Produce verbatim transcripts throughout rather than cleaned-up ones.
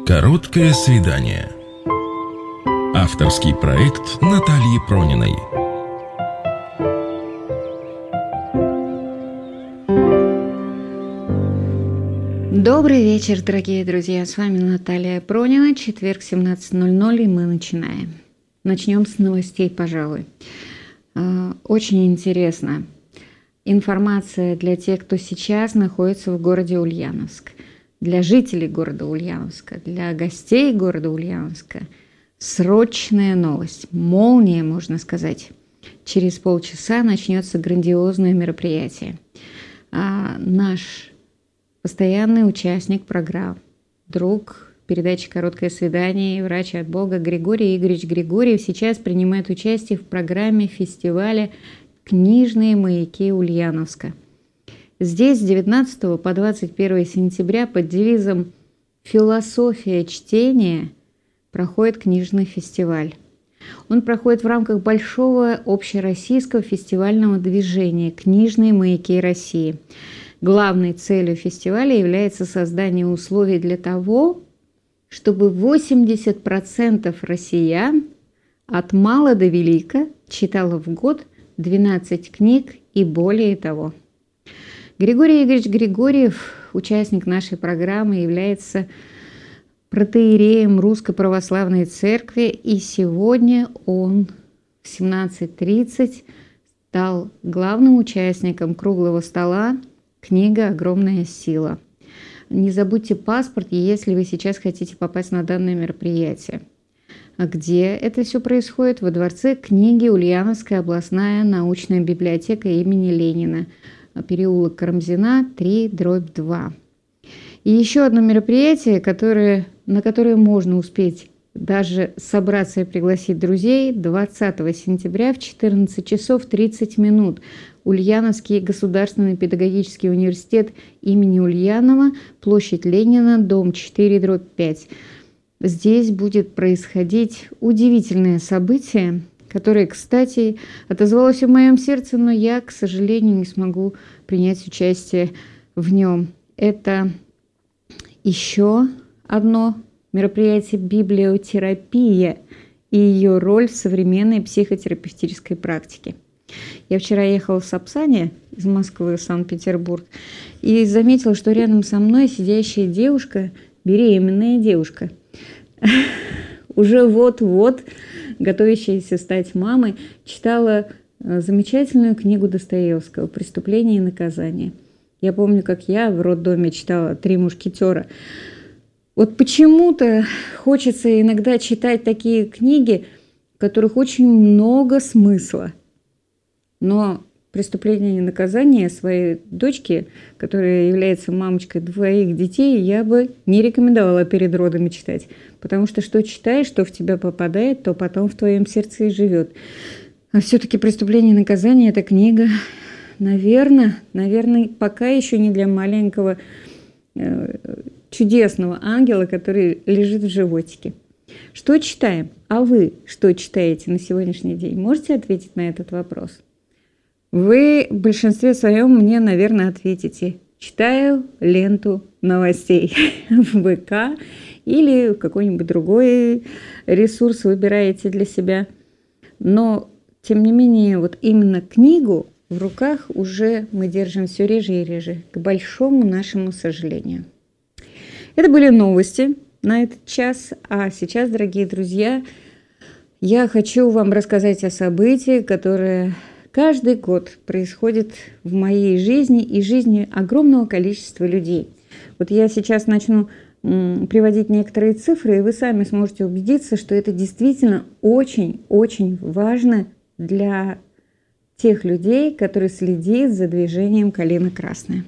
Короткое свидание. Авторский проект Натальи Прониной. Добрый вечер, дорогие друзья. С вами Наталья Пронина. Четверг, семнадцать ноль ноль, и мы начинаем. Начнем с новостей, пожалуй. Очень интересно. Информация для тех, кто сейчас находится в городе Ульяновск. Для жителей города Ульяновска, для гостей города Ульяновска. Срочная новость. Молния, можно сказать. Через полчаса начнется грандиозное мероприятие. А наш постоянный участник программ, друг передачи «Короткое свидание», врач от Бога Григорий Игоревич Григорьев сейчас принимает участие в программе фестиваля «Книжные маяки Ульяновска». Здесь с девятнадцатого по двадцать первое сентября под девизом «Философия чтения» проходит книжный фестиваль. Он проходит в рамках большого общероссийского фестивального движения «Книжные маяки России». Главной целью фестиваля является создание условий для того, чтобы восемьдесят процентов россиян от мала до велика читало в год двенадцать книг и более того. Григорий Игоревич Григорьев, участник нашей программы, является протоиереем Русской Православной Церкви, и сегодня он в семнадцать тридцать стал главным участником круглого стола «Книга «Огромная сила». Не забудьте паспорт, если вы сейчас хотите попасть на данное мероприятие. А где это все происходит? Во Дворце книги Ульяновская областная научная библиотека имени Ленина, переулок Карамзина, три, дробь два. И еще одно мероприятие, которое, на которое можно успеть даже собраться и пригласить друзей, двадцатого сентября в четырнадцать часов тридцать минут. Ульяновский государственный педагогический университет имени Ульянова, площадь Ленина, дом четыре, дробь пять. Здесь будет происходить удивительное событие, которое, кстати, отозвалось в моем сердце, но я, к сожалению, не смогу принять участие в нем. Это еще одно мероприятие «Библиотерапия» и ее роль в современной психотерапевтической практике. Я вчера ехала в Сапсане из Москвы в Санкт-Петербург и заметила, что рядом со мной сидящая девушка, беременная девушка, уже вот-вот готовящаяся стать мамой, читала замечательную книгу Достоевского «Преступление и наказание». Я помню, как я в роддоме читала «Три мушкетера». Вот почему-то хочется иногда читать такие книги, в которых очень много смысла. Но «Преступление и наказание» своей дочке, которая является мамочкой двоих детей, я бы не рекомендовала перед родами читать. Потому что что читаешь, что в тебя попадает, то потом в твоем сердце и живет. А все-таки «Преступление и наказание» – это книга, наверное, наверное, пока еще не для маленького э, чудесного ангела, который лежит в животике. Что читаем? А вы что читаете на сегодняшний день? Можете ответить на этот вопрос? Вы в большинстве своем мне, наверное, ответите: читаю ленту новостей в ВК или какой-нибудь другой ресурс выбираете для себя. Но, тем не менее, вот именно книгу в руках уже мы держим все реже и реже, к большому нашему сожалению. Это были новости на этот час. А сейчас, дорогие друзья, я хочу вам рассказать о событии, которое каждый год происходит в моей жизни и жизни огромного количества людей. Вот я сейчас начну м, приводить некоторые цифры, и вы сами сможете убедиться, что это действительно очень-очень важно для тех людей, которые следят за движением «Калина Красная».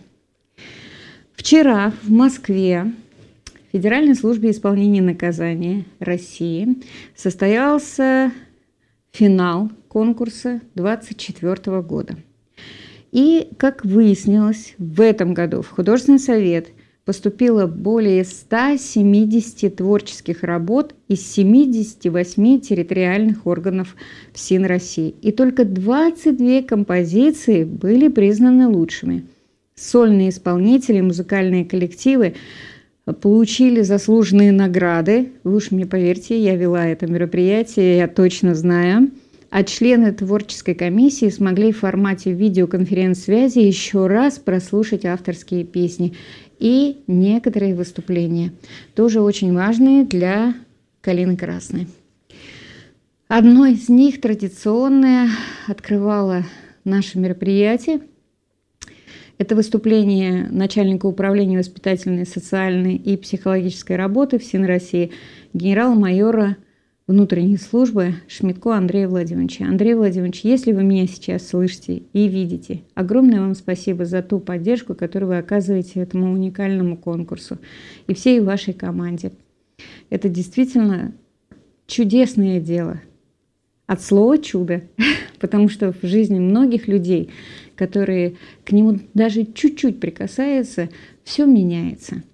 Вчера в Москве в Федеральной службе исполнения наказания России состоялся финал конкурса двадцать четвёртого года. И, как выяснилось, в этом году в художественный совет поступило более ста семидесяти творческих работ из семидесяти восьми территориальных органов ФСИН России. И только двадцать две композиции были признаны лучшими. Сольные исполнители, музыкальные коллективы получили заслуженные награды. Вы уж мне поверьте, я вела это мероприятие, я точно знаю. А члены творческой комиссии смогли в формате видеоконференц-связи еще раз прослушать авторские песни и некоторые выступления, тоже очень важные для «Калины Красной». Одно из них, традиционное, открывало наше мероприятие. Это выступление начальника управления воспитательной, социальной и психологической работы ФСИН России генерал-майора внутренней службы Шмидко Андрея Владимировича. Андрей Владимирович, если вы меня сейчас слышите и видите, огромное вам спасибо за ту поддержку, которую вы оказываете этому уникальному конкурсу и всей вашей команде. Это действительно чудесное дело. От слова «чудо», потому что в жизни многих людей, которые к нему даже чуть-чуть прикасаются, все меняется.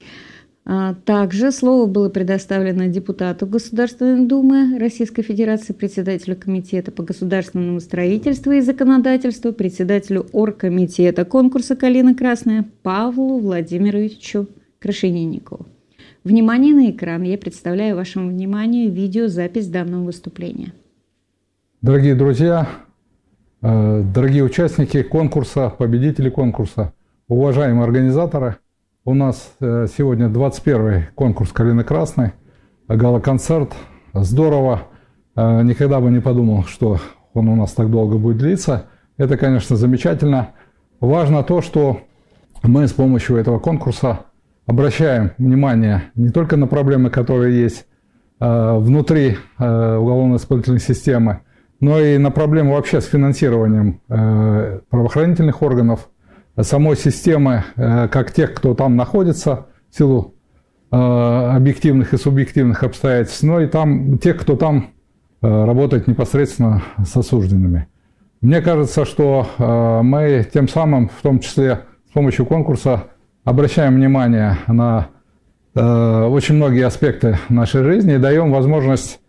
Также слово было предоставлено депутату Государственной Думы Российской Федерации, председателю Комитета по государственному строительству и законодательству, председателю оргкомитета конкурса «Калина Красная» Павлу Владимировичу Крашенинникову. Внимание на экран. Я представляю вашему вниманию видеозапись данного выступления. Дорогие друзья, дорогие участники конкурса, победители конкурса, уважаемые организаторы, у нас сегодня двадцать первый конкурс «Калины Красной», гала-концерт. Здорово. Никогда бы не подумал, что он у нас так долго будет длиться. Это, конечно, замечательно. Важно то, что мы с помощью этого конкурса обращаем внимание не только на проблемы, которые есть внутри уголовно-исполнительной системы, но и на проблемы вообще с финансированием правоохранительных органов, самой системы, как тех, кто там находится в силу объективных и субъективных обстоятельств, но и там тех, кто там работает непосредственно с осужденными. Мне кажется, что мы тем самым, в том числе с помощью конкурса, обращаем внимание на очень многие аспекты нашей жизни и даем возможность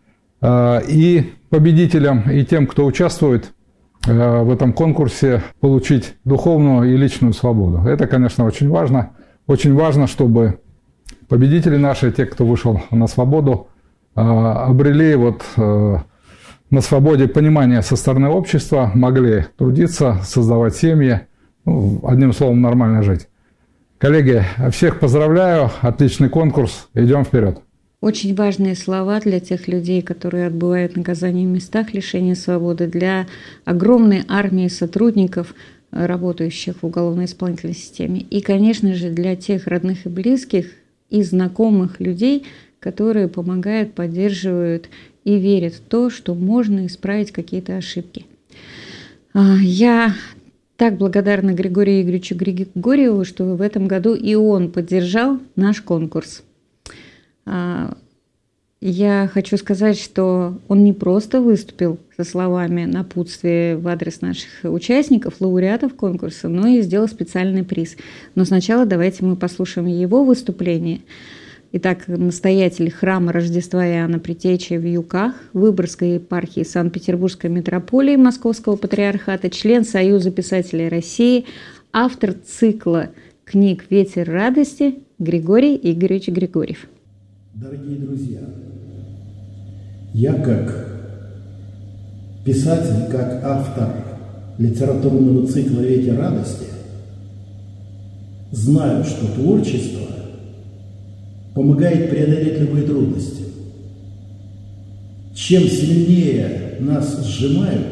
и победителям, и тем, кто участвует в этом конкурсе, получить духовную и личную свободу. Это, конечно, очень важно. Очень важно, чтобы победители наши, те, кто вышел на свободу, обрели вот на свободе понимание со стороны общества, могли трудиться, создавать семьи, ну, одним словом, нормально жить. Коллеги, всех поздравляю, отличный конкурс, идем вперед. Очень важные слова для тех людей, которые отбывают наказание в местах лишения свободы, для огромной армии сотрудников, работающих в уголовно-исполнительной системе, и, конечно же, для тех родных и близких и знакомых людей, которые помогают, поддерживают и верят в то, что можно исправить какие-то ошибки. Я так благодарна Григорию Игоревичу Григорьеву, что в этом году и он поддержал наш конкурс. Я хочу сказать, что он не просто выступил со словами напутствия в адрес наших участников, лауреатов конкурса, но и сделал специальный приз. Но сначала давайте мы послушаем его выступление. Итак, настоятель храма Рождества Иоанна Предтечи в Юках, Выборгской епархии Санкт-Петербургской митрополии Московского патриархата, член Союза писателей России, автор цикла книг «Ветер радости» Григорий Игоревич Григорьев. Дорогие друзья, я как писатель, как автор литературного цикла «Ветер радости» знаю, что творчество помогает преодолеть любые трудности. Чем сильнее нас сжимают,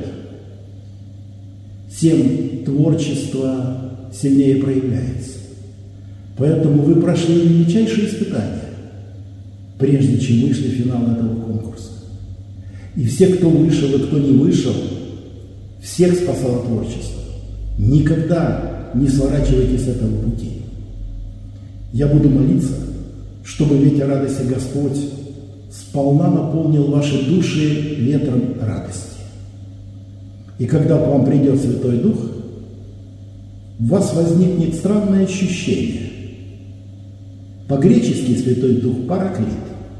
тем творчество сильнее проявляется. Поэтому вы прошли величайшие испытания, прежде чем вышли в финал этого конкурса. И все, кто вышел и кто не вышел, всех спасало творчество. Никогда не сворачивайте с этого пути. Я буду молиться, чтобы ветер радости Господь сполна наполнил ваши души ветром радости. И когда к вам придет Святой Дух, у вас возникнет странное ощущение. По-гречески Святой Дух – параклит.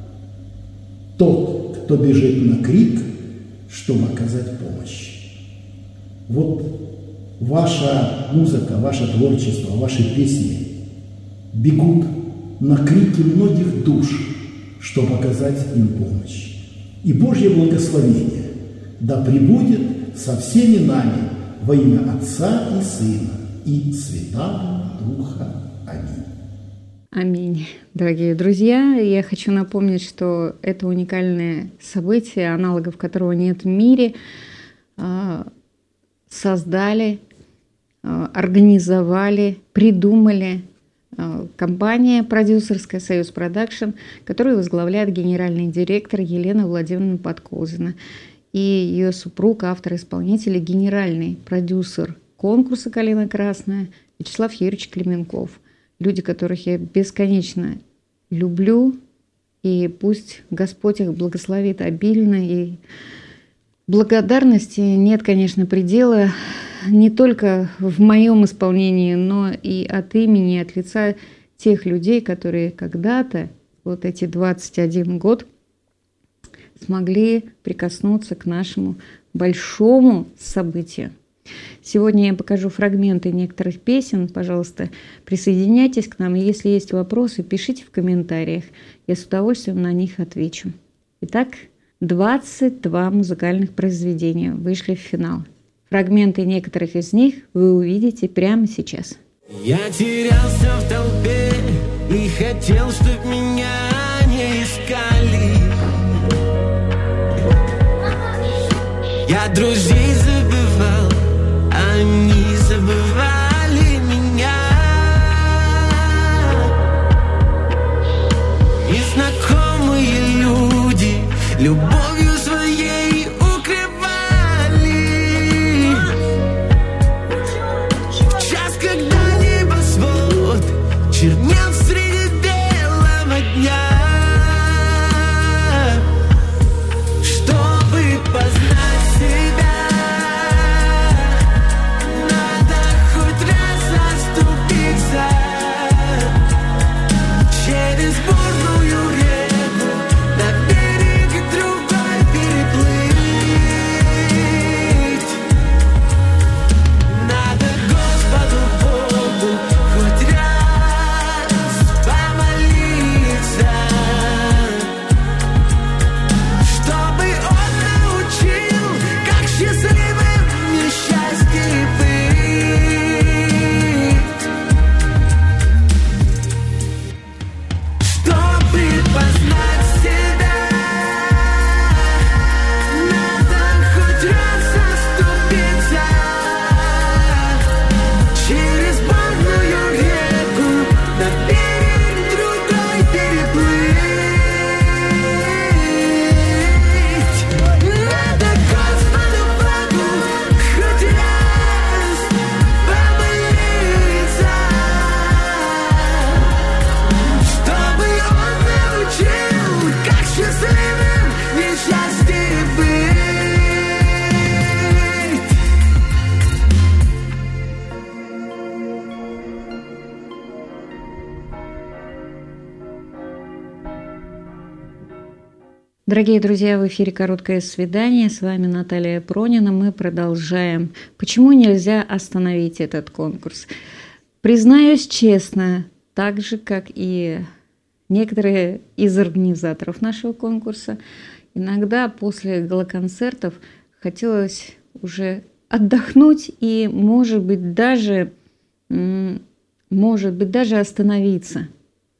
Тот, кто бежит на крик, чтобы оказать помощь. Вот ваша музыка, ваше творчество, ваши песни бегут на крики многих душ, чтобы оказать им помощь. И Божье благословение да пребудет со всеми нами во имя Отца и Сына и Святаго Духа. Аминь. Аминь. Дорогие друзья, я хочу напомнить, что это уникальное событие, аналогов которого нет в мире, создали, организовали, придумали компания продюсерская «Союз Продакшн», которую возглавляет генеральный директор Елена Владимировна Подкозина и ее супруг, автор-исполнитель, генеральный продюсер конкурса «Калина красная» Вячеслав Юрьевич Клименков. Люди, которых я бесконечно люблю, и пусть Господь их благословит обильно. И благодарности нет, конечно, предела не только в моем исполнении, но и от имени, от лица тех людей, которые когда-то, вот эти двадцать один год, смогли прикоснуться к нашему большому событию. Сегодня я покажу фрагменты некоторых песен. Пожалуйста, присоединяйтесь к нам. И если есть вопросы, пишите в комментариях. Я с удовольствием на них отвечу. Итак, двадцать два музыкальных произведения вышли в финал. Фрагменты некоторых из них вы увидите прямо сейчас. Я терялся в толпе и хотел, чтоб меня не искали. Я друзей забывал, они забывали меня. Незнакомые люди любовью своей укрывали. В час, когда небосвод чернел среди белого дня, чтобы познать себя, через бурную реку на берег другой переплыть. Надо Господу Богу хоть раз помолиться, чтобы Он научил, как счастливым несчастье быть. Познать себя, надо хоть раз оступиться, через бурную реку на берег другой переплыть. Надо Господу Богу хоть раз помолиться, чтобы Он научил, как счастливым несчастье быть. Дорогие друзья, в эфире «Короткое свидание». С вами Наталья Пронина. Мы продолжаем. Почему нельзя остановить этот конкурс? Признаюсь честно, так же, как и некоторые из организаторов нашего конкурса, иногда после галоконцертов хотелось уже отдохнуть и, может быть, даже, может быть, даже остановиться.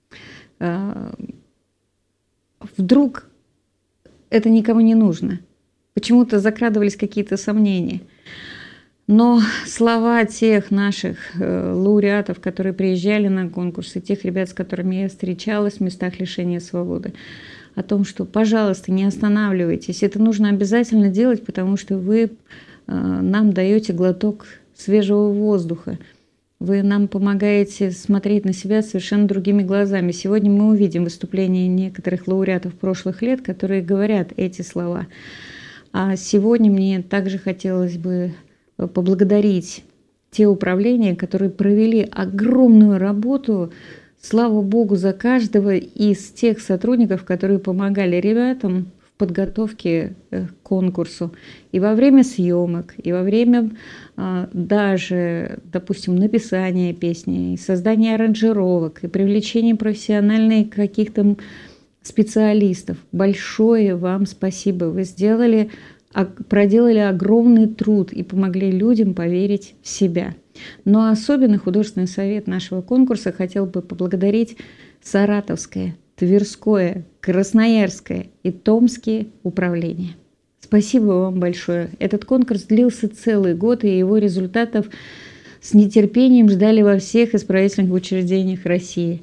Вдруг это никому не нужно. Почему-то закрадывались какие-то сомнения. Но слова тех наших э, лауреатов, которые приезжали на конкурсы, тех ребят, с которыми я встречалась в местах лишения свободы, о том, что, пожалуйста, не останавливайтесь. Это нужно обязательно делать, потому что вы э, нам даете глоток свежего воздуха. Вы нам помогаете смотреть на себя совершенно другими глазами. Сегодня мы увидим выступления некоторых лауреатов прошлых лет, которые говорят эти слова. А сегодня мне также хотелось бы поблагодарить те управления, которые провели огромную работу. Слава Богу за каждого из тех сотрудников, которые помогали ребятам в подготовки к конкурсу, и во время съемок, и во время а, даже, допустим, написания песни, и создания аранжировок, и привлечения профессиональных каких-то специалистов. Большое вам спасибо. Вы сделали, проделали огромный труд и помогли людям поверить в себя. Но особенно художественный совет нашего конкурса хотел бы поблагодарить Саратовское, Тверское, Красноярское и Томские управления. Спасибо вам большое. Этот конкурс длился целый год, и его результатов с нетерпением ждали во всех исправительных учреждениях России.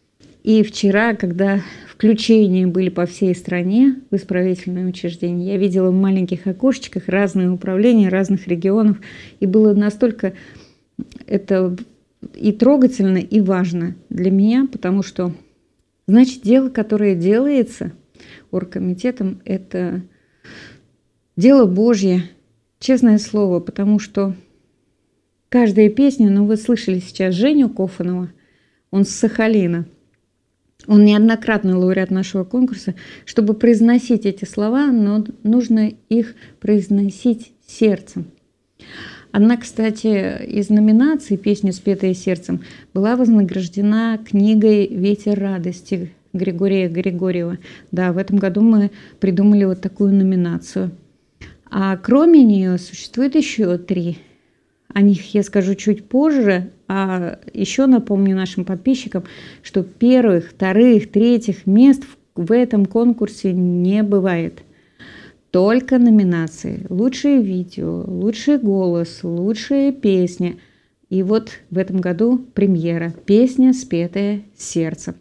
И вчера, когда включения были по всей стране в исправительные учреждения, я видела в маленьких окошечках разные управления разных регионов, и было настолько это и трогательно, и важно для меня, потому что, значит, дело, которое делается оргкомитетом, это дело Божье, честное слово, потому что каждая песня, ну вы слышали сейчас Женю Кофанова, он с Сахалина, он неоднократный лауреат нашего конкурса. Чтобы произносить эти слова, но нужно их произносить сердцем. Она, кстати, из номинации «Песня, спетая сердцем» была вознаграждена книгой «Ветер радости» Григория Григорьева. Да, в этом году мы придумали вот такую номинацию. А кроме нее существует еще три. О них я скажу чуть позже. А еще напомню нашим подписчикам, что первых, вторых, третьих мест в этом конкурсе не бывает. Только номинации. Лучшее видео, лучший голос, лучшая песня. И вот в этом году премьера. Песня, спетая сердцем.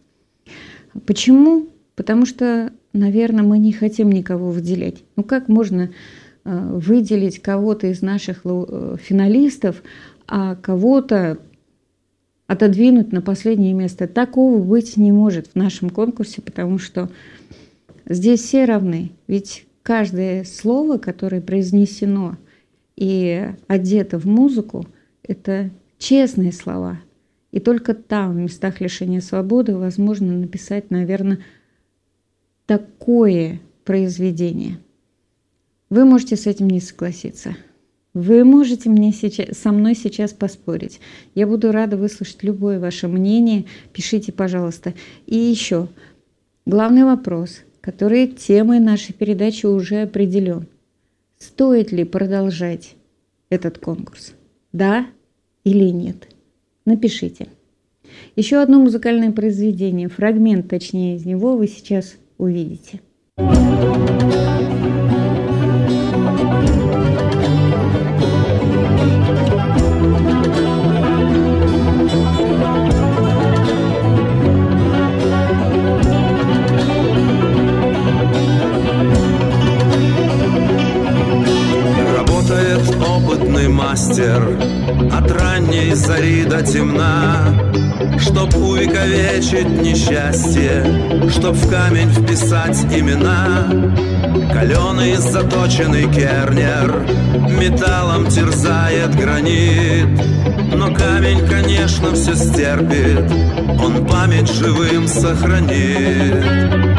Почему? Потому что, наверное, мы не хотим никого выделять. Ну как можно э, выделить кого-то из наших э, финалистов, а кого-то отодвинуть на последнее место? Такого быть не может в нашем конкурсе, потому что здесь все равны. Ведь каждое слово, которое произнесено и одето в музыку, это честные слова. И только там, в местах лишения свободы, возможно написать, наверное, такое произведение. Вы можете с этим не согласиться. Вы можете мне сейчас, со мной сейчас поспорить. Я буду рада выслушать любое ваше мнение. Пишите, пожалуйста. И еще главный вопрос, который темой нашей передачи уже определен. Стоит ли продолжать этот конкурс? Да или нет? Напишите. Еще одно музыкальное произведение, фрагмент, точнее, из него вы сейчас увидите. Опытный мастер от ранней зари до темна, чтоб увековечить несчастье, чтоб в камень вписать имена. Каленый заточенный кернер металлом терзает гранит, но камень, конечно, все стерпит, он память живым сохранит.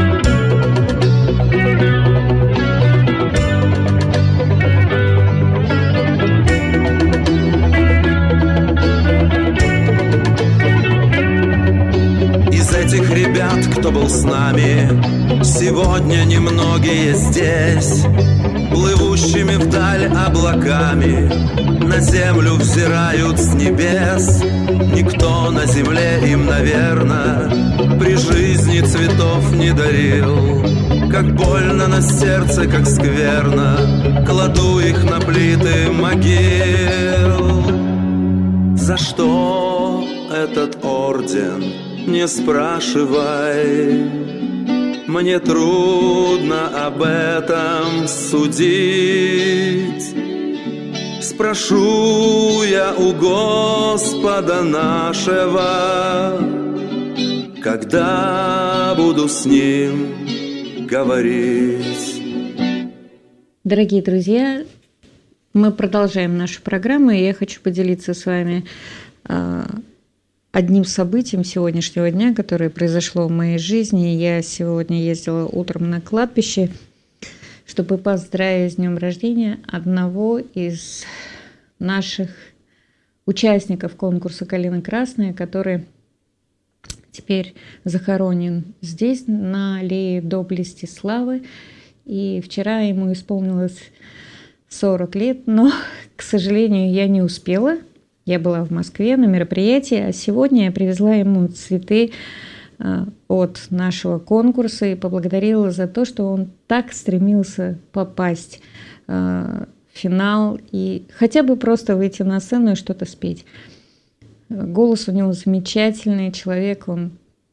Ребят, кто был с нами, сегодня немногие здесь, плывущими вдаль облаками на землю взирают с небес. Никто на земле им, наверно, при жизни цветов не дарил. Как больно на сердце, как скверно, кладу их на плиты могил. За что этот орден? Не спрашивай, мне трудно об этом судить. Спрошу я у Господа нашего, когда буду с Ним говорить. Дорогие друзья, мы продолжаем нашу программу, и я хочу поделиться с вами одним событием сегодняшнего дня, которое произошло в моей жизни. Я сегодня ездила утром на кладбище чтобы поздравить с днем рождения одного из наших участников конкурса «Калина Красная», который теперь захоронен здесь, на аллее доблести славы. И вчера ему исполнилось сорок лет, но, к сожалению, я не успела. Я была в Москве на мероприятии, а сегодня я привезла ему цветы от нашего конкурса и поблагодарила за то, что он так стремился попасть в финал и хотя бы просто выйти на сцену и что-то спеть. Голос у него замечательный, человек, он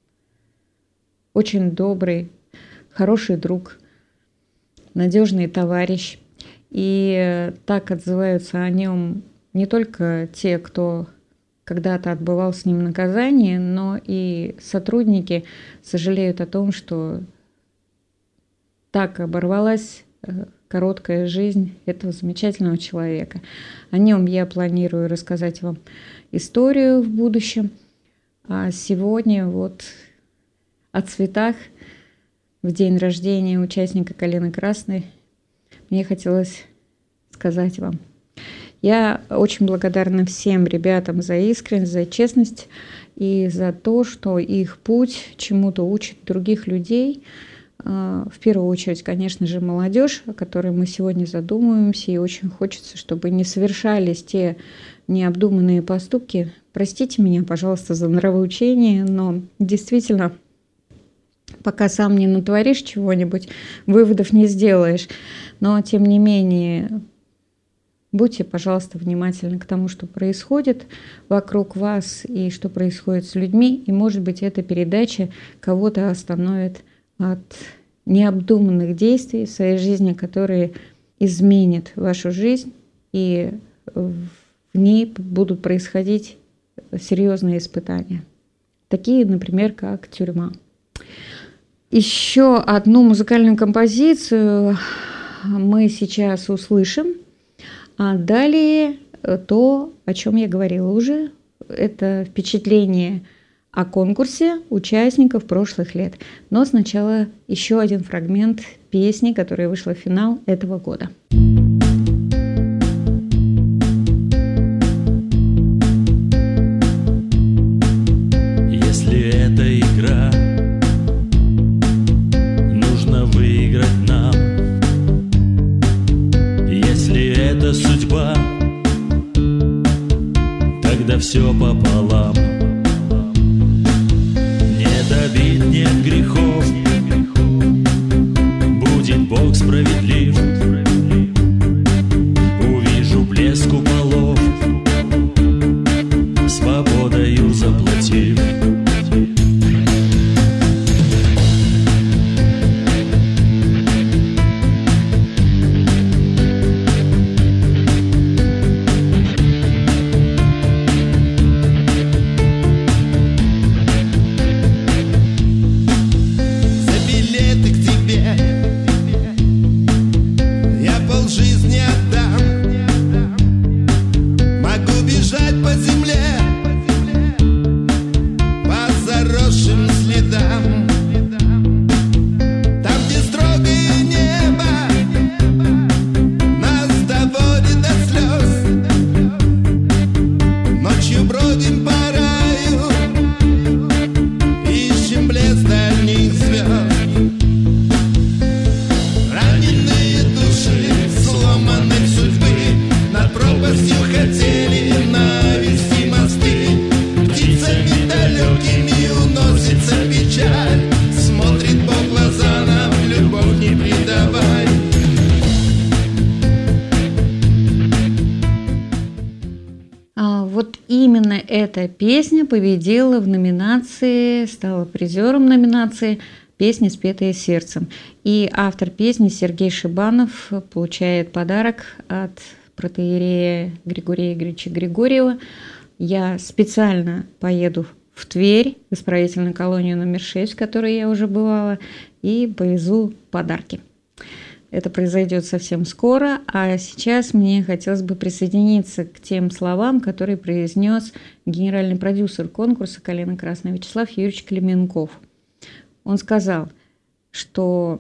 очень добрый, хороший друг, надежный товарищ. И так отзываются о нем не только те, кто когда-то отбывал с ним наказание, но и сотрудники сожалеют о том, что так оборвалась короткая жизнь этого замечательного человека. О нем я планирую рассказать вам историю в будущем. А сегодня вот о цветах в день рождения участника «Калины Красной» мне хотелось сказать вам. Я очень благодарна всем ребятам за искренность, за честность и за то, что их путь чему-то учит других людей. В первую очередь, конечно же, молодежь, о которой мы сегодня задумываемся, и очень хочется, чтобы не совершались те необдуманные поступки. Простите меня, пожалуйста, за нравоучение, но действительно, пока сам не натворишь чего-нибудь, выводов не сделаешь. Но, тем не менее, будьте, пожалуйста, внимательны к тому, что происходит вокруг вас и что происходит с людьми. И, может быть, эта передача кого-то остановит от необдуманных действий в своей жизни, которые изменят вашу жизнь, и в ней будут происходить серьезные испытания. Такие, например, как тюрьма. Еще одну музыкальную композицию мы сейчас услышим, а далее то, о чем я говорила уже, это впечатление о конкурсе участников прошлых лет. Но сначала еще один фрагмент песни, которая вышла в финал этого года. Если это игра, нужно выиграть нам. Если это судьба, тогда все пополам. Нет обид, нет грехов, будет Бог справедлив. Увижу блеск куполов, свободою заплатив. Эта песня победила в номинации, стала призером номинации «Песня, спетая сердцем». И автор песни Сергей Шибанов получает подарок от протоиерея Григория Игоревича Григорьева. Я специально поеду в Тверь, в исправительную колонию номер шесть, в которой я уже бывала, и повезу подарки. Это произойдет совсем скоро, а сейчас мне хотелось бы присоединиться к тем словам, которые произнес генеральный продюсер конкурса «Калина Красная» Вячеслав Юрьевич Клименков. Он сказал, что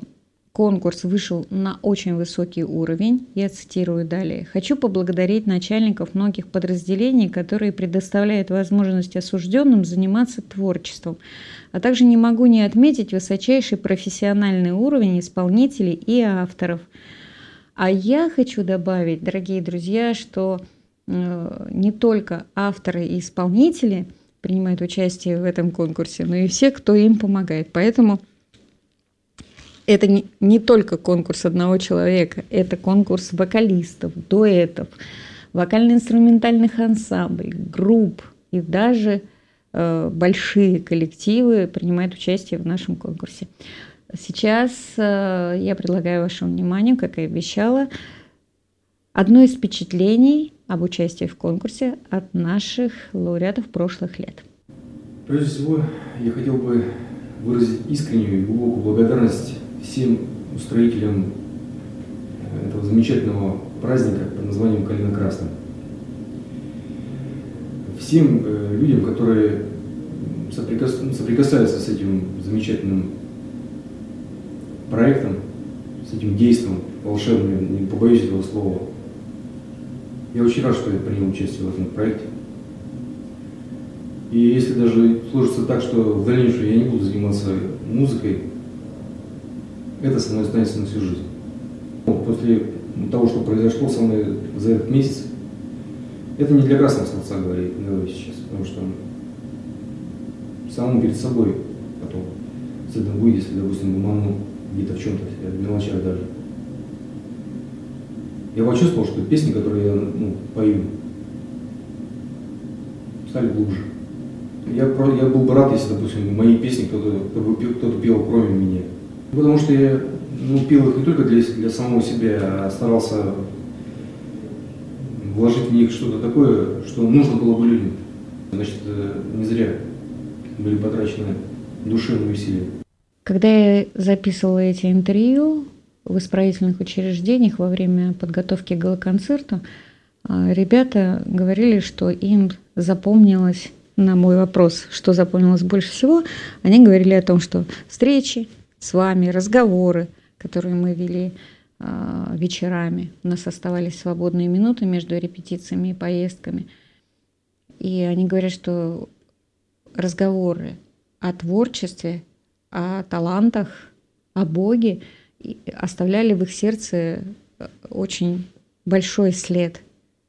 конкурс вышел на очень высокий уровень. Я цитирую далее. «Хочу поблагодарить начальников многих подразделений, которые предоставляют возможность осужденным заниматься творчеством. А также не могу не отметить высочайший профессиональный уровень исполнителей и авторов». А я хочу добавить, дорогие друзья, что э, не только авторы и исполнители принимают участие в этом конкурсе, но и все, кто им помогает. Поэтому это не, не только конкурс одного человека, это конкурс вокалистов, дуэтов, вокально-инструментальных ансамблей, групп и даже э, большие коллективы принимают участие в нашем конкурсе. Сейчас э, я предлагаю вашему вниманию, как и обещала, одно из впечатлений об участии в конкурсе от наших лауреатов прошлых лет. Прежде всего, я хотел бы выразить искреннюю и глубокую благодарность всем устроителям этого замечательного праздника под названием «Калина Красная». Всем людям, которые соприкасаются с этим замечательным проектом, с этим действом волшебным, не побоюсь этого слова. Я очень рад, что я принял участие в этом проекте. И если даже сложится так, что в дальнейшем я не буду заниматься музыкой, это со мной останется на всю жизнь. После того, что произошло со мной за этот месяц, это не для красного словца говорю сейчас, потому что самому перед собой потом стыдно будет, если, допустим, гуману где-то в чем-то, в мелочах даже. Я почувствовал, что песни, которые я ну, пою, стали глубже. Я, я был бы рад, если, допустим, мои песни кто-то, кто-то пел кроме меня. Потому что я ну, пел их не только для, для самого себя, а старался вложить в них что-то такое, что нужно было бы людям. Значит, не зря были потрачены душевные усилия. Когда я записывала эти интервью в исправительных учреждениях во время подготовки к гала-концерту, ребята говорили, что им запомнилось, на мой вопрос, что запомнилось больше всего, они говорили о том, что встречи с вами, разговоры, которые мы вели э, вечерами, у нас оставались свободные минуты между репетициями и поездками, и они говорят, что разговоры о творчестве, о талантах, о Боге оставляли в их сердце очень большой след.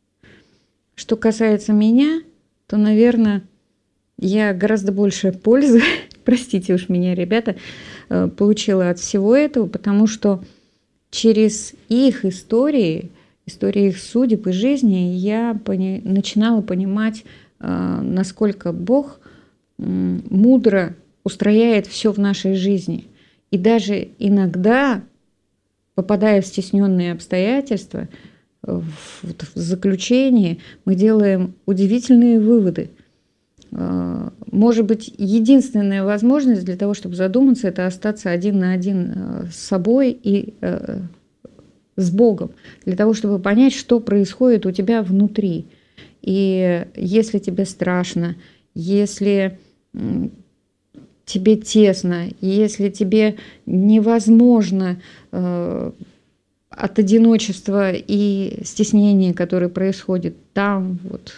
Что касается меня, то, наверное, я гораздо больше пользы, простите уж меня, ребята, получила от всего этого, потому что через их истории, истории их судеб и жизни я пони- начинала понимать, насколько Бог мудро устрояет все в нашей жизни. И даже иногда, попадая в стесненные обстоятельства, в, в заключении, мы делаем удивительные выводы. Может быть, единственная возможность для того, чтобы задуматься, это остаться один на один с собой и с Богом, для того, чтобы понять, что происходит у тебя внутри. И если тебе страшно, если тебе тесно, если тебе невозможно э, от одиночества и стеснения, которое происходит там, вот,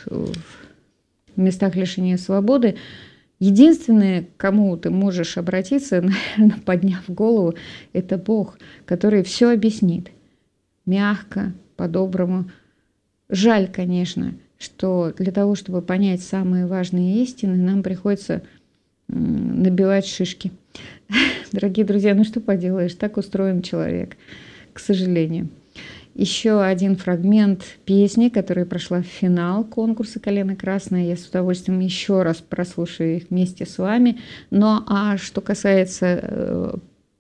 в местах лишения свободы, единственное, к кому ты можешь обратиться, наверное, подняв голову, это Бог, который все объяснит. Мягко, по-доброму. Жаль, конечно, что для того, чтобы понять самые важные истины, нам приходится набивать шишки. Дорогие друзья, ну что поделаешь, так устроен человек, к сожалению. Еще один фрагмент песни, которая прошла в финал конкурса «Калина Красная». Я с удовольствием еще раз прослушаю их вместе с вами. Ну а что касается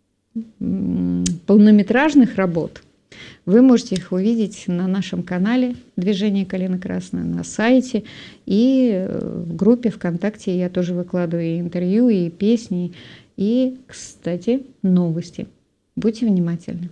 э, полнометражных работ, вы можете их увидеть на нашем канале «Движение Калина Красная», на сайте и в группе ВКонтакте. Я тоже выкладываю и интервью, и песни, и, кстати, новости. Будьте внимательны.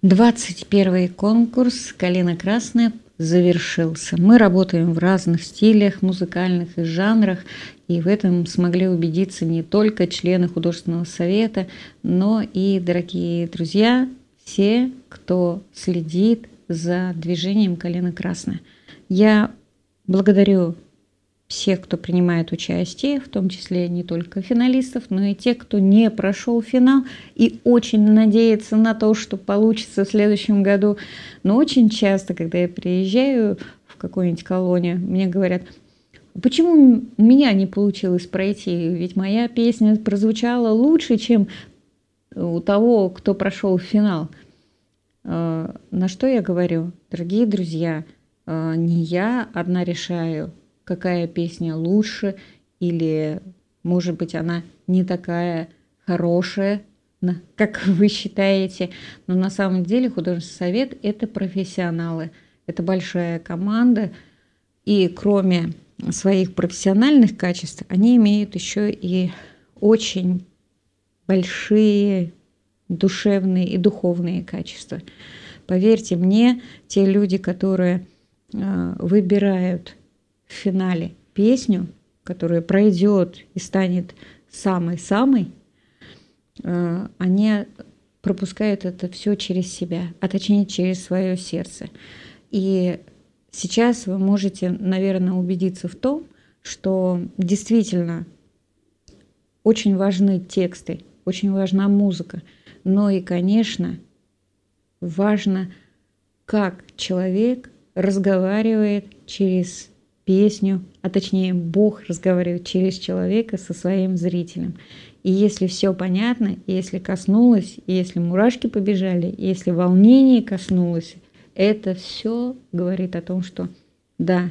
двадцать первый конкурс «Калина красная» завершился. Мы работаем в разных стилях, музыкальных и жанрах, и в этом смогли убедиться не только члены художественного совета, но и, дорогие друзья, все, кто следит за движением «Калина красная». Я благодарю всех, кто принимает участие, в том числе не только финалистов, но и тех, кто не прошел финал и очень надеется на то, что получится в следующем году. Но очень часто, когда я приезжаю в какую-нибудь колонию, мне говорят: почему у меня не получилось пройти? Ведь моя песня прозвучала лучше, чем у того, кто прошел финал. На что я говорю: дорогие друзья, не я одна решаю, какая песня лучше, или, может быть, она не такая хорошая, как вы считаете. Но на самом деле художественный совет – это профессионалы, это большая команда, и кроме своих профессиональных качеств, они имеют еще и очень большие душевные и духовные качества. Поверьте мне, те люди, которые э, выбирают в финале песню, которая пройдет и станет самой-самой, э, они пропускают это все через себя, а точнее через свое сердце. И сейчас вы можете, наверное, убедиться в том, что действительно очень важны тексты, очень важна музыка, но и, конечно, важно, как человек разговаривает через песню, а точнее Бог разговаривает через человека со своим зрителем. И если все понятно, и если коснулось, и если мурашки побежали, и если волнение коснулось, это все говорит о том, что да,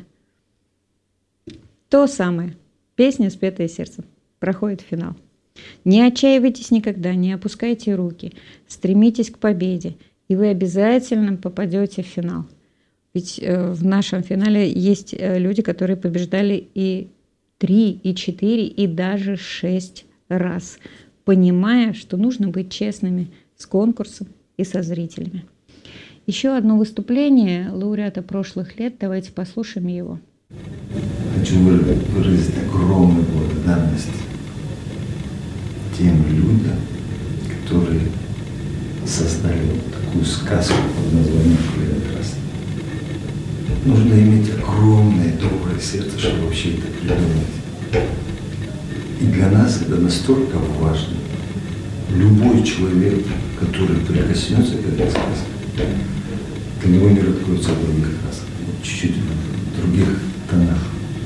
то самое, песня, спетая сердцем, проходит финал. Не отчаивайтесь никогда, не опускайте руки, стремитесь к победе, и вы обязательно попадете в финал. Ведь э, в нашем финале есть э, люди, которые побеждали и три, и четыре, и даже шесть раз, понимая, что нужно быть честными с конкурсом и со зрителями. Еще одно выступление лауреата прошлых лет, давайте послушаем его. Хочу выразить огромную благодарность тем людям, которые создали вот такую сказку под названием «Калина красная». Нужно иметь огромное доброе сердце, чтобы вообще это придумать. И для нас это настолько важно. Любой человек, который прикоснется к этой сказке, для него мир откроется в других красках, чуть-чуть в других тонах.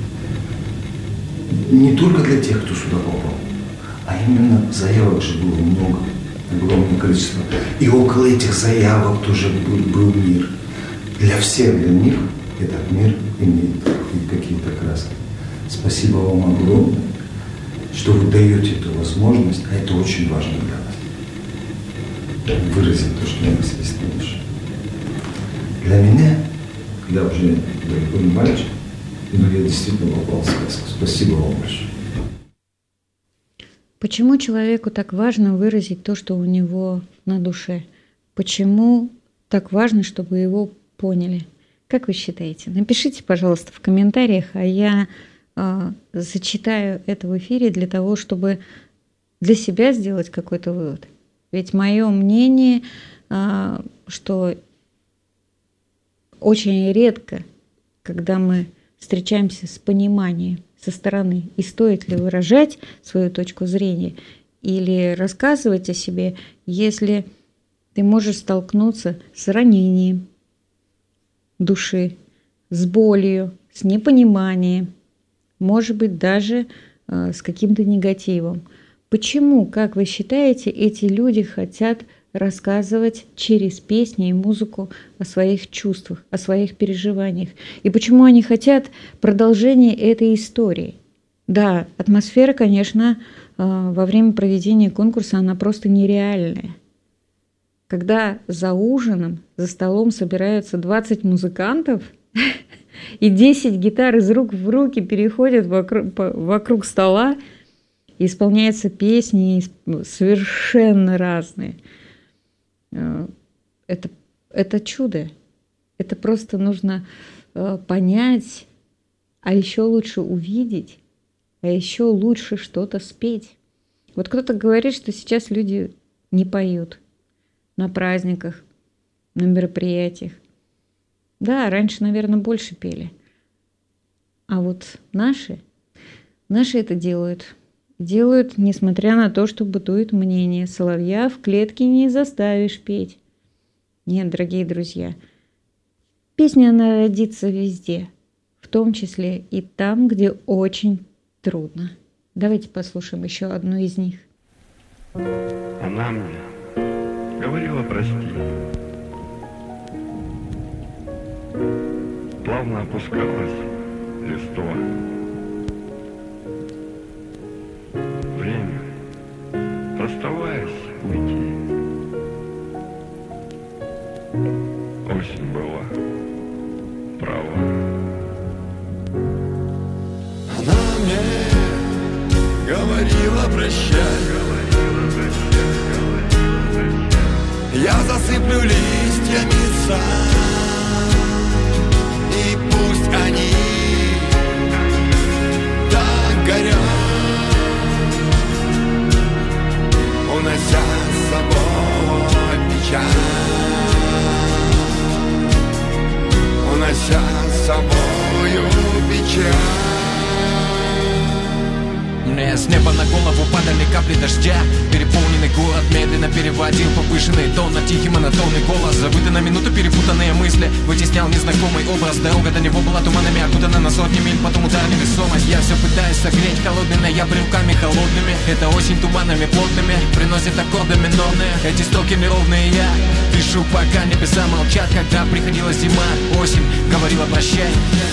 Не только для тех, кто сюда попал, а именно заявок же было много, огромное количество. И около этих заявок тоже был, был мир. Для всех, для них этот мир имеет какие-то краски. Спасибо вам огромное, что вы даете эту возможность, а это очень важно для нас. Выразить то, что у нас есть на душе. Для меня, когда уже далеко не мальчик, но я действительно попал в сказку. Спасибо вам большое. Почему человеку так важно выразить то, что у него на душе? Почему так важно, чтобы его поняли? Как вы считаете? Напишите, пожалуйста, в комментариях, а я э, зачитаю это в эфире для того, чтобы для себя сделать какой-то вывод. Ведь мое мнение, э, что очень редко, когда мы встречаемся с пониманием со стороны, и стоит ли выражать свою точку зрения или рассказывать о себе, если ты можешь столкнуться с ранением души, с болью, с непониманием, может быть, даже э, с каким-то негативом. Почему, как вы считаете, эти люди хотят рассказывать через песни и музыку о своих чувствах, о своих переживаниях? И почему они хотят продолжения этой истории? Да, атмосфера, конечно, во время проведения конкурса, она просто нереальная. Когда за ужином, за столом собираются двадцать музыкантов, и десять гитар из рук в руки переходят вокруг, вокруг стола, и исполняются песни совершенно разные. это, это чудо. Это просто нужно э, понять, а еще лучше увидеть, а еще лучше что-то спеть. Вот кто-то говорит, что сейчас люди не поют на праздниках, на мероприятиях. Да, раньше, наверное, больше пели. А вот наши, наши это делают. Делают, несмотря на то, что бытует мнение. Соловья в клетке не заставишь петь. Нет, дорогие друзья, песня, она родится везде, в том числе и там, где очень трудно. Давайте послушаем еще одну из них. Она мне говорила прости. Плавно опускалась листва. Время, расставаясь, уйти. Осень была права. Она мне говорила прощай, говорила прощай, говорила прощай. Я засыплю листьями сад, и пусть они так горят, унося с собой печаль, унося с собою печаль. Мне с неба на голову падали капли дождя. Переполненный город медленно переводил повышенный тон на тихий монотонный голос. Забыты на минуту перепутанные мысли вытеснял незнакомый образ. Дорога до него была туманами, окутана на сотни миль, потом удар невесомость. Я все пытаюсь согреть холодный ноябрь руками холодными. Это осень туманами плотными приносит аккорды минорные. Эти строки неровные я пишу, пока небеса молчат. Когда приходила зима, осень говорила прощай.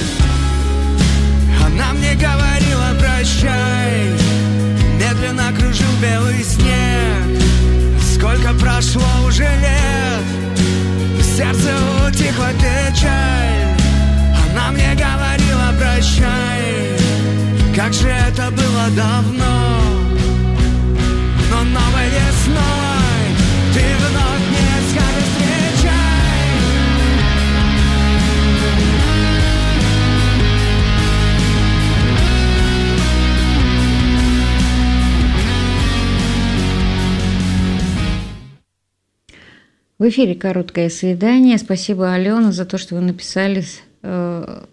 Она мне говорила прощай, медленно кружил белый снег. Сколько прошло уже лет, в сердце утихла печаль. Она мне говорила прощай, как же это было давно. Но новой весной ты вновь мне скажешь встречай. В эфире «Короткое свидание». Спасибо, Алена, за то, что вы написали э,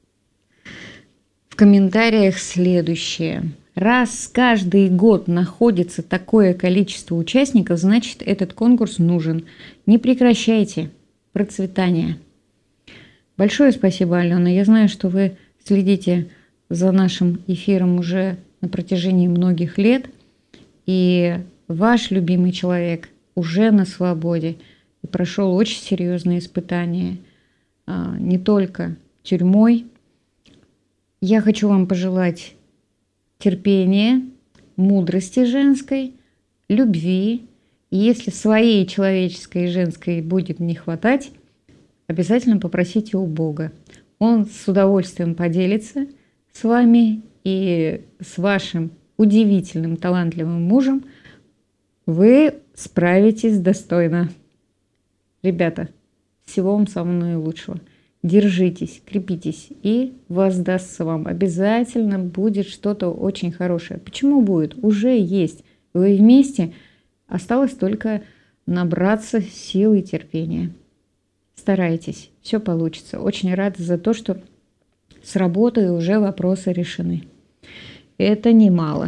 в комментариях следующее. Раз каждый год находится такое количество участников, значит, этот конкурс нужен. Не прекращайте процветание. Большое спасибо, Алена. Я знаю, что вы следите за нашим эфиром уже на протяжении многих лет, и ваш любимый человек уже на свободе и прошел очень серьезные испытания, не только тюрьмой. Я хочу вам пожелать терпения, мудрости женской, любви. И если своей человеческой и женской будет не хватать, обязательно попросите у Бога. Он с удовольствием поделится с вами, и с вашим удивительным, талантливым мужем вы справитесь достойно. Ребята, всего вам самого наилучшего. Держитесь, крепитесь, и воздастся вам. Обязательно будет что-то очень хорошее. Почему будет? Уже есть. Вы вместе. Осталось только набраться сил и терпения. Старайтесь, все получится. Очень рада за то, что с работой уже вопросы решены. Это немало.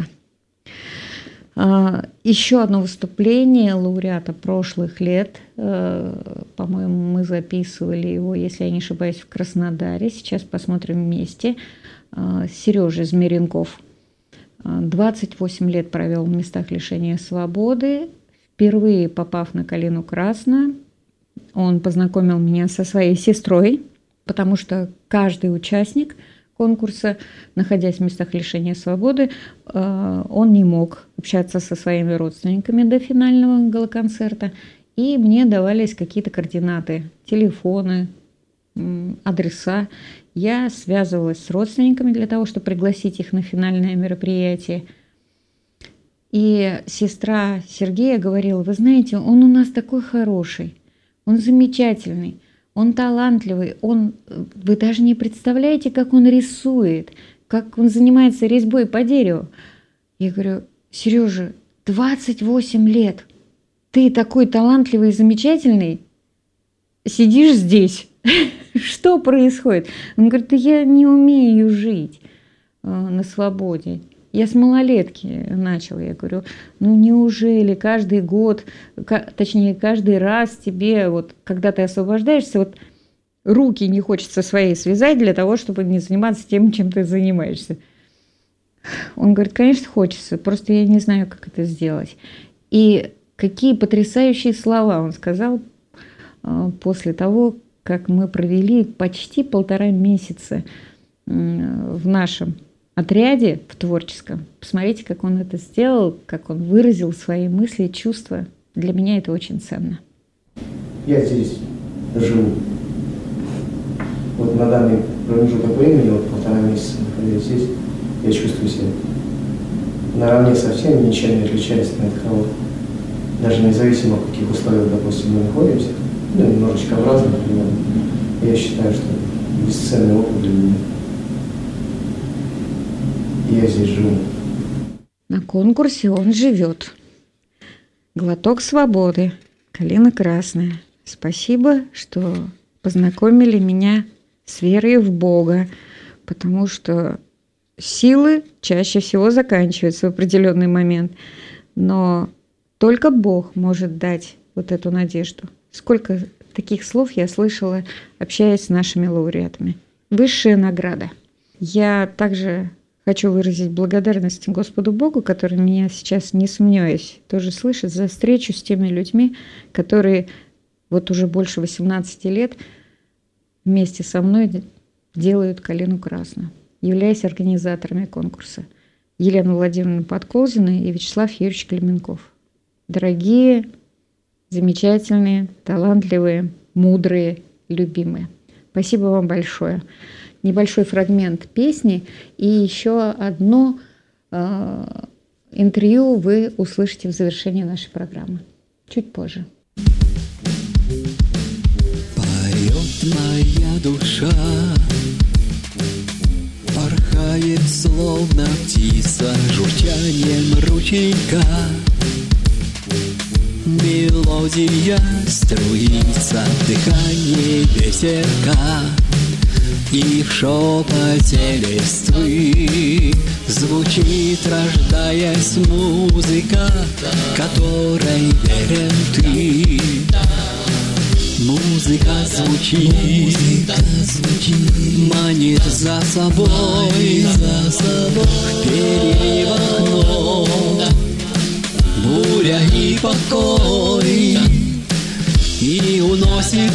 Еще одно выступление лауреата прошлых лет. По-моему, мы записывали его, если я не ошибаюсь, в Краснодаре. Сейчас посмотрим вместе. Сережа Змеренков. двадцать восемь лет провел в местах лишения свободы. Впервые попав на «Калину Красную», он познакомил меня со своей сестрой, потому что каждый участник конкурса, находясь в местах лишения свободы, он не мог общаться со своими родственниками до финального гала-концерта, и мне давались какие-то координаты, телефоны, адреса. Я связывалась с родственниками для того, чтобы пригласить их на финальное мероприятие. И сестра Сергея говорила: вы знаете, он у нас такой хороший, Он замечательный, он талантливый, он... Вы даже не представляете, как он рисует, как он занимается резьбой по дереву. Я говорю: Сережа, двадцать восемь лет, ты такой талантливый и замечательный, сидишь здесь. Что происходит? Он говорит: да я не умею жить э, на свободе. Я с малолетки начал. Я говорю: ну неужели каждый год, к, точнее каждый раз тебе, вот, когда ты освобождаешься, вот руки не хочется свои связать для того, чтобы не заниматься тем, чем ты занимаешься? Он говорит: конечно, хочется, просто я не знаю, как это сделать. И какие потрясающие слова он сказал э, после того, как мы провели почти полтора месяца в нашем отряде, в творческом. Посмотрите, как он это сделал, как он выразил свои мысли, чувства. Для меня это очень ценно. Я здесь живу. Вот на данный промежуток времени, вот полтора месяца находясь здесь, я чувствую себя наравне со всеми, ничем не отличаясь от кого. Даже независимо, в каких условиях, допустим, мы находимся, ну, немножечко в разных, например, я считаю, что бесценный опыт для меня. И я здесь живу. На конкурсе он живет. Глоток свободы. Калина красная. Спасибо, что познакомили меня с верой в Бога, потому что силы чаще всего заканчиваются в определенный момент. Но только Бог может дать вот эту надежду. Сколько таких слов я слышала, общаясь с нашими лауреатами. Высшая награда. Я также хочу выразить благодарность Господу Богу, который меня сейчас, не сомневаюсь, тоже слышит, за встречу с теми людьми, которые вот уже больше восемнадцати лет вместе со мной делают «Калину красную», являясь организаторами конкурса. Елена Владимировна Подколзина и Вячеслав Юрьевич Клименков. Дорогие, замечательные, талантливые, мудрые, любимые. Спасибо вам большое. Небольшой фрагмент песни и еще одно э, интервью вы услышите в завершении нашей программы. Чуть позже. Поет моя душа, порхает словно птица журчанием ручейка. Мелодия струится в дыхании ветерка, и в шепоте листвы звучит, рождаясь, музыка, которой верен ты. Музыка звучит, музыка звучит, манит за собой, за собой, впереди в окно. Буря и покой, и уносит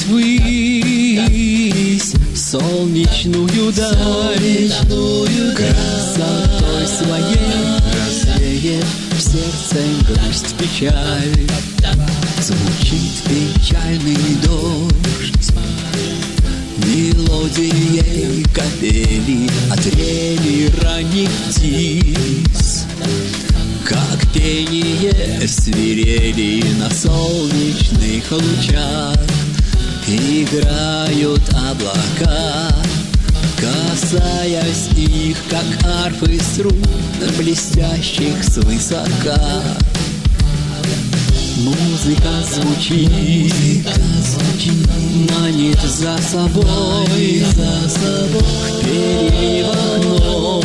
ввысь солнечную даль, красотой своей развеет в сердце грусть, печаль. Звучит печальный дождь, мелодией капели от трели ранних птиц, как пение свирели на солнечных лучах. Играют облака, касаясь их, как арфы струн, блестящих свысока. Музыка звучит, музыка звучит, манит за собой, за собой, впереди в окно.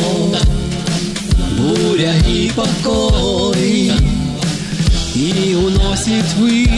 Буря и покой, и уносит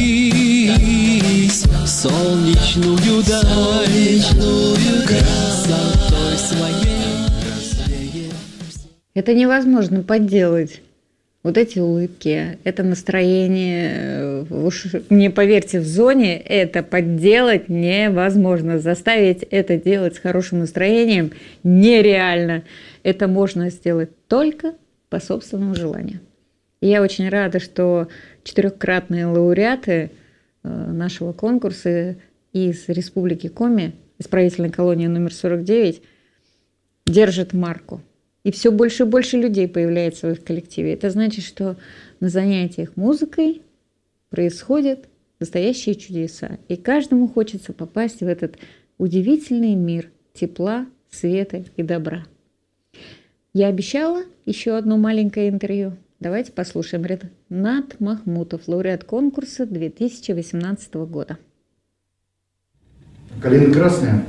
ввысь солнечную даль, красотой своей развеет. Это невозможно подделать. Вот эти улыбки, это настроение, уж мне поверьте, в зоне это подделать невозможно. Заставить это делать с хорошим настроением нереально. Это можно сделать только по собственному желанию. И я очень рада, что четырехкратные лауреаты нашего конкурса из Республики Коми, исправительной колонии номер сорок девять, держат марку. И все больше и больше людей появляется в их коллективе. Это значит, что на занятиях музыкой происходит настоящие чудеса. И каждому хочется попасть в этот удивительный мир тепла, света и добра. Я обещала еще одно маленькое интервью. Давайте послушаем. Ренат Махмутов, лауреат конкурса две тысячи восемнадцатого года. «Калина красная»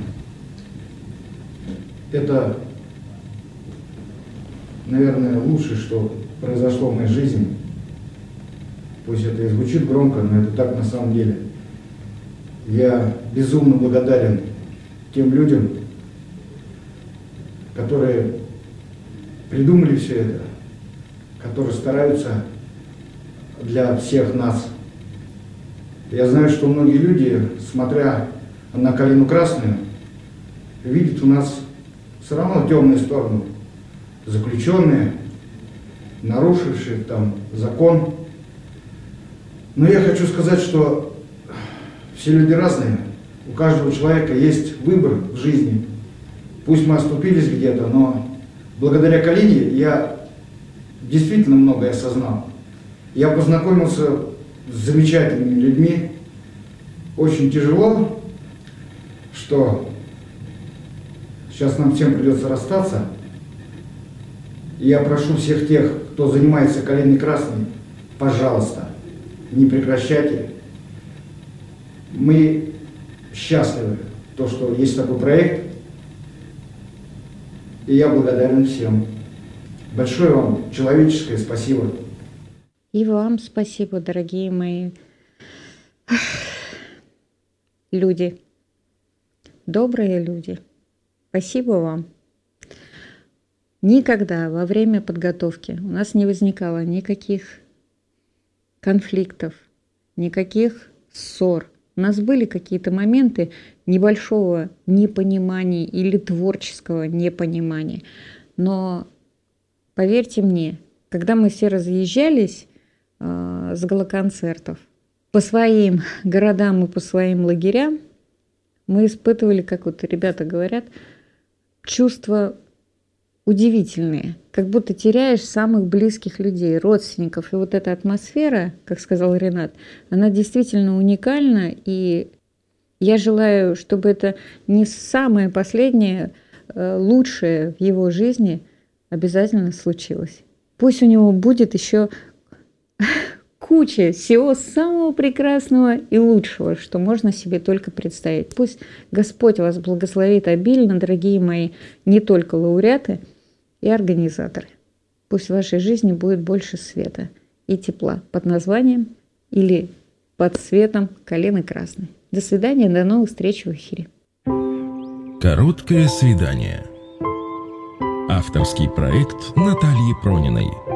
– это, наверное, лучшее, что произошло в моей жизни. Пусть это и звучит громко, но это так на самом деле. Я безумно благодарен тем людям, которые придумали все это, которые стараются для всех нас. Я знаю, что многие люди, смотря на «Калину красную», видят у нас все равно темную сторону. Заключенные, нарушившие там закон. Но я хочу сказать, что все люди разные. У каждого человека есть выбор в жизни. Пусть мы оступились где-то, но благодаря «Калине» я действительно многое осознал. Я познакомился с замечательными людьми. Очень тяжело, что сейчас нам всем придется расстаться. И я прошу всех тех, кто занимается «Калиной красной», пожалуйста, не прекращайте. Мы счастливы, то, что есть такой проект. И я благодарен всем. Большое вам человеческое спасибо. И вам спасибо, дорогие мои люди. Добрые люди. Спасибо вам. Никогда во время подготовки у нас не возникало никаких конфликтов, никаких ссор. У нас были какие-то моменты небольшого непонимания или творческого непонимания. Но поверьте мне, когда мы все разъезжались э, с галоконцертов по своим городам и по своим лагерям, мы испытывали, как вот ребята говорят, чувства удивительные, как будто теряешь самых близких людей, родственников. И вот эта атмосфера, как сказал Ренат, она действительно уникальна, и я желаю, чтобы это не самое последнее, лучшее в его жизни обязательно случилось. Пусть у него будет еще куча всего самого прекрасного и лучшего, что можно себе только представить. Пусть Господь вас благословит обильно, дорогие мои, не только лауреаты и организаторы. Пусть в вашей жизни будет больше света и тепла под названием или под цветом «Калины красной». До свидания, до новых встреч в эфире. Короткое свидание. Авторский проект Натальи Прониной.